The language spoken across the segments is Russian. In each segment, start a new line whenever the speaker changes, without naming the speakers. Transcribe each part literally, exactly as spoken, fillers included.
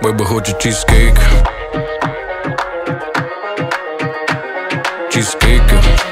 Бэйба хочет чизкейк. Чизкейк.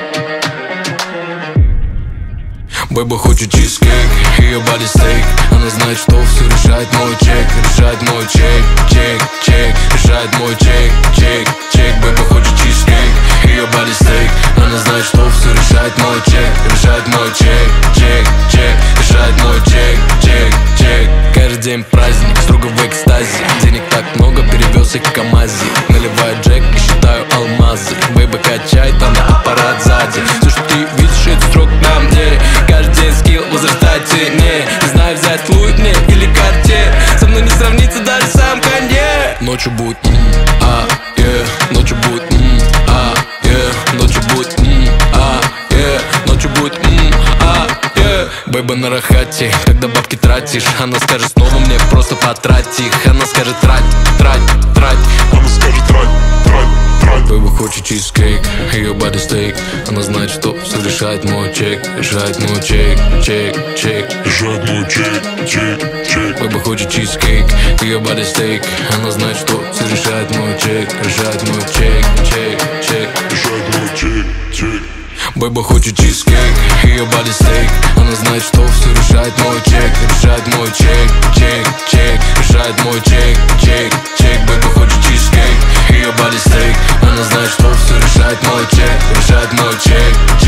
Бэйба хочет чизкейк, ее боди стейк. Она знает, что все решает мой чек. Решает мой чек, чек, чек. Решает мой чек, чек, чек. Бэйба хочет чизкейк, ее боди стейк. Она знает, что все решает мой чек. Решает мой чек, чек, чек. Решает мой чек, чек, чек. Каждый день праздник, строго в экстазе. Денег так много, перевез их в КамАЗе. Наливаю джек и считаю алмазы. Бэйба качает, она аппарат сзади. Все, что ты видишь, это строк на мне. Каждый день скилл возрастает в цене. Не знаю, взять Луи мне или Картье. Со мной не сравнится даже сам Канье. Ночью будет м, а, е. Ночью будет м, а, е. Ночью будет м, а, е. Ночью будет м, а, е. Бэйба на рахате, когда бабки тратишь. Она скажет снова мне, просто потрать их. Она скажет трать, трать, трать.
Она скажет трать, трать, трать.
Бэйба хочет чизкейк, ее боди стейк. Она знает, что все решает мой чек. Решает мой чек, чек, чек.
Решает мой чек, чек, чек.
Бэйба хочет чизкейк, ее боди стейк. Она знает, что все решает мой чек. Решает мой чек, чек, чек.
Решает мой чек, чек.
Бэйба хочет чизкейк, ее боди стейк. Она знает, что все решает мой чек. Решает мой чек, чек, чек. Решает мой чек, чек, чек. Бэйба хочет чизкейк, ее боди стейк. Она знает, что все решает мой чек. Решает мой чек, чек.